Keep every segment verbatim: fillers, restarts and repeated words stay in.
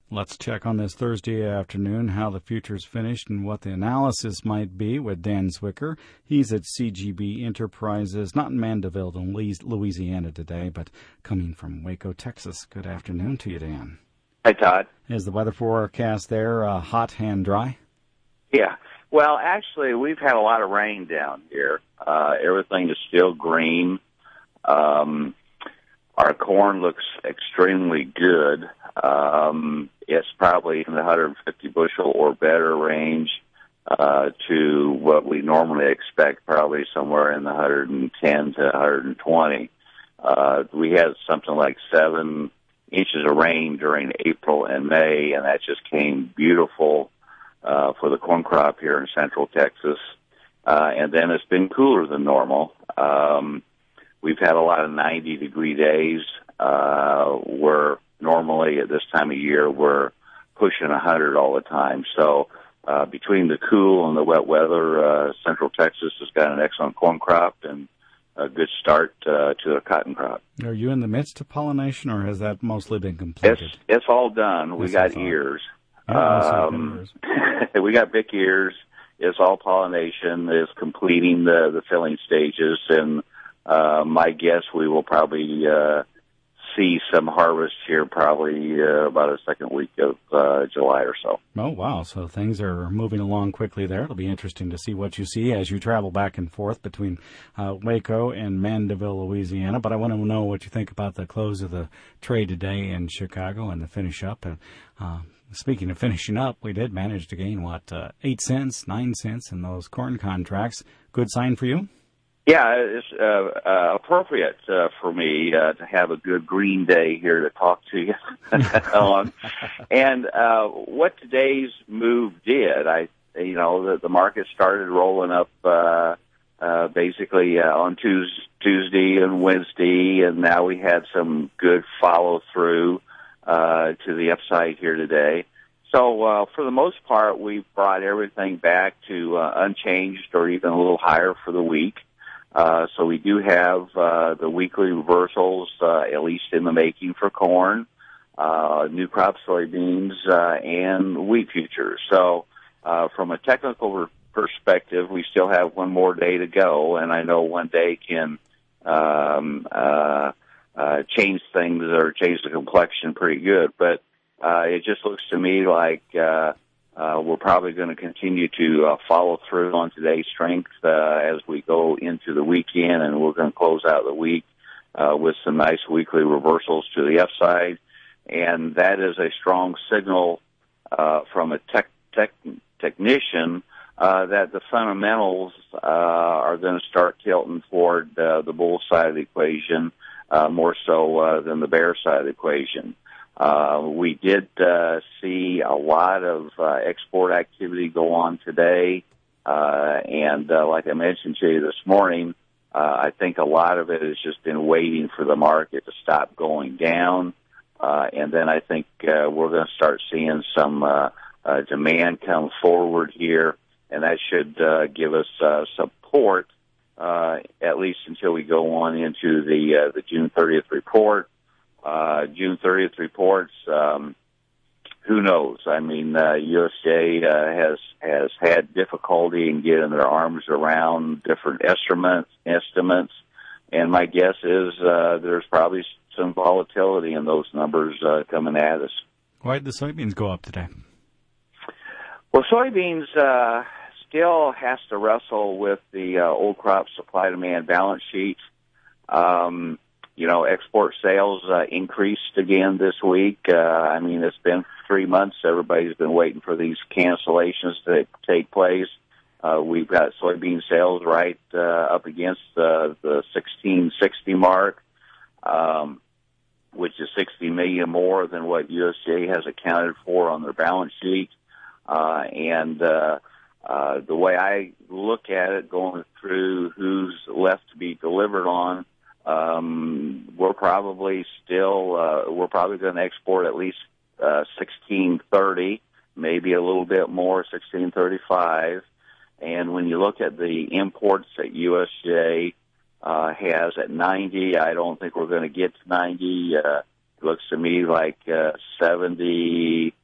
Let's check on this Thursday afternoon how the futures finished and what the analysis might be with Dan Zwicker. He's at C G B Enterprises, not in Mandeville, Louisiana today, but coming from Waco, Texas. Good afternoon to you, Dan. Hi, Todd. Is the weather forecast there uh, hot and dry? Yeah. Well, actually, we've had a lot of rain down here. Uh, everything is still green. Um, our corn looks extremely good. Um, it's probably in the one hundred fifty bushel or better range uh, to what we normally expect, probably somewhere in the one hundred ten to one hundred twenty. Uh, we had something like seven inches of rain during April and May, and that just came beautiful uh, for the corn crop here in central Texas. Uh, and then it's been cooler than normal. Um, we've had a lot of ninety-degree days uh, where normally at this time of year we're pushing one hundred all the time. So uh, between the cool and the wet weather, uh, central Texas has got an excellent corn crop and a good start uh, to a cotton crop. Are you in the midst of pollination, or has that mostly been completed? It's, it's all done. We got ears. Yeah, um, ears. We got big ears. It's all pollination. It's completing the, the filling stages, and uh, my guess we will probably uh, see some harvest here probably uh, about the second week of uh, July or so. Oh, wow. So things are moving along quickly there. It'll be interesting to see what you see as you travel back and forth between uh, Waco and Mandeville, Louisiana. But I want to know what you think about the close of the trade today in Chicago and the finish up. And uh, speaking of finishing up, we did manage to gain, what, uh, eight cents, nine cents in those corn contracts. Good sign for you? Yeah, it's uh, uh, appropriate uh, for me uh, to have a good green day here to talk to you on. And uh, what today's move did, I, you know, the, the market started rolling up uh, uh, basically uh, on Tuesday, Tuesday and Wednesday, and now we had some good follow through uh, to the upside here today. So uh, for the most part, we've brought everything back to uh, unchanged or even a little higher for the week. Uh, so we do have uh, the weekly reversals, uh, at least in the making for corn, uh, new crop soybeans, uh, and wheat futures. So uh, from a technical perspective, we still have one more day to go, and I know one day can um, uh, uh, change things or change the complexion pretty good. But uh, it just looks to me like uh, Uh, we're probably going to continue to uh, follow through on today's strength uh, as we go into the weekend, and we're going to close out the week uh, with some nice weekly reversals to the upside. And that is a strong signal uh, from a tech, tech, technician uh, that the fundamentals uh, are going to start tilting toward uh, the bull side of the equation uh, more so uh, than the bear side of the equation. Uh, we did uh, see a lot of uh, export activity go on today, uh, and uh, like I mentioned to you this morning, uh, I think a lot of it has just been waiting for the market to stop going down, uh, and then I think uh, we're going to start seeing some uh, uh, demand come forward here, and that should uh, give us uh, support uh, at least until we go on into the uh, the June thirtieth report. Uh, June thirtieth reports, um, who knows? I mean, uh, U S D A uh, has has had difficulty in getting their arms around different estimates, estimates, and my guess is uh, there's probably some volatility in those numbers uh, coming at us. Why did the soybeans go up today? Well, soybeans uh, still has to wrestle with the uh, old crop supply-demand balance sheet. Um You know, export sales uh, increased again this week. Uh, I mean, it's been three months. Everybody's been waiting for these cancellations to take place. Uh, we've got soybean sales right uh, up against uh, the sixteen sixty mark, um, which is sixty million more than what U S D A has accounted for on their balance sheet. Uh, and uh, uh, the way I look at it, going through who's left to be delivered on, Um, we're probably still, uh, we're probably going to export at least, uh, sixteen thirty, maybe a little bit more, sixteen thirty-five. And when you look at the imports that U S D A, uh, has at ninety, I don't think we're going to get to ninety. Uh, it looks to me like, uh, seventy,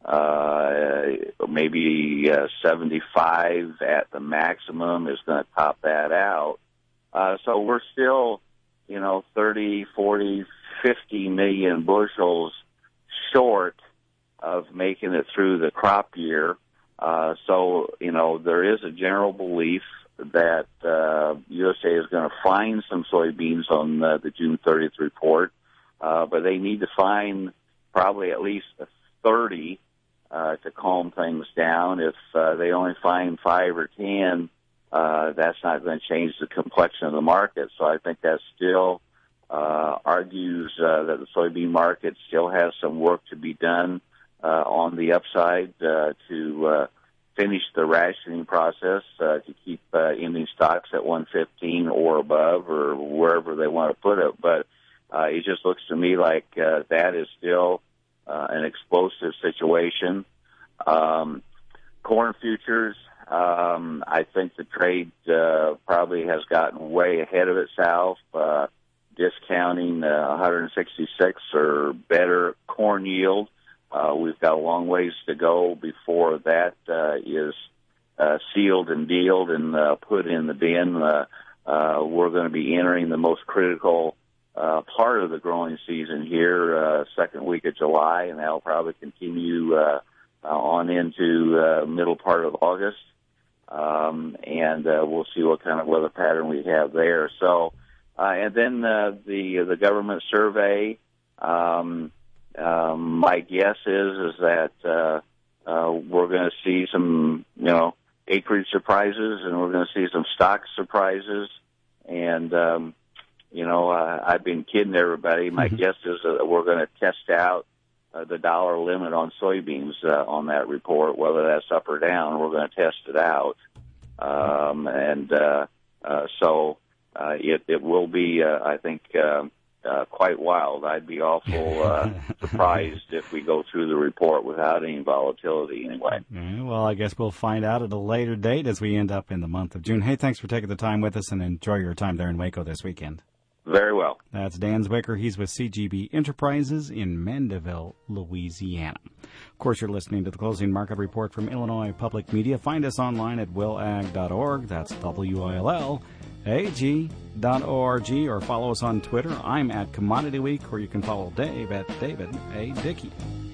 uh, maybe uh, seventy-five at the maximum is going to top that out. Uh, so we're still, you know, thirty, forty, fifty million bushels short of making it through the crop year. Uh, so, you know, there is a general belief that uh, U S A is going to find some soybeans on uh, the June thirtieth report, uh, but they need to find probably at least thirty uh, to calm things down. If uh, they only find five or ten, uh, that's not going to change the complexion of the market. So I think that still uh, argues uh, that the soybean market still has some work to be done uh, on the upside uh, to uh, finish the rationing process uh, to keep uh, ending stocks at one fifteen or above, or wherever they want to put it. But uh, it just looks to me like uh, that is still uh, an explosive situation. Um, corn futures, um, I think the trade uh, probably has gotten way ahead of itself, uh, discounting uh, one sixty-six or better corn yield. Uh, we've got a long ways to go before that uh, is uh, sealed and dealed and uh, put in the bin. Uh, uh, we're going to be entering the most critical uh, part of the growing season here, uh, second week of July, and that'll probably continue uh, uh, on into uh, middle part of August. Um, and uh, we'll see what kind of weather pattern we have there. So, uh, and then uh, the the government survey. Um, Um, my guess is is that uh, uh, we're going to see some, you know, acreage surprises, and we're going to see some stock surprises. And um, you know, uh, I've been kidding everybody. My mm-hmm. guess is that we're going to test out uh, the dollar limit on soybeans uh, on that report, whether that's up or down. We're going to test it out, um, and uh, uh, so uh, it it will be, uh, I think. Uh, Uh, quite wild. I'd be awful uh, surprised if we go through the report without any volatility anyway. Yeah, well, I guess we'll find out at a later date as we end up in the month of June. Hey, thanks for taking the time with us, and enjoy your time there in Waco this weekend. Very well. That's Dan Zwicker. He's with C G B Enterprises in Mandeville, Louisiana. Of course, you're listening to the Closing Market Report from Illinois Public Media. Find us online at will ag dot org. That's W I L L A G dot O R G, or follow us on Twitter. I'm at Commodity Week, or you can follow Dave at David A. Dickey.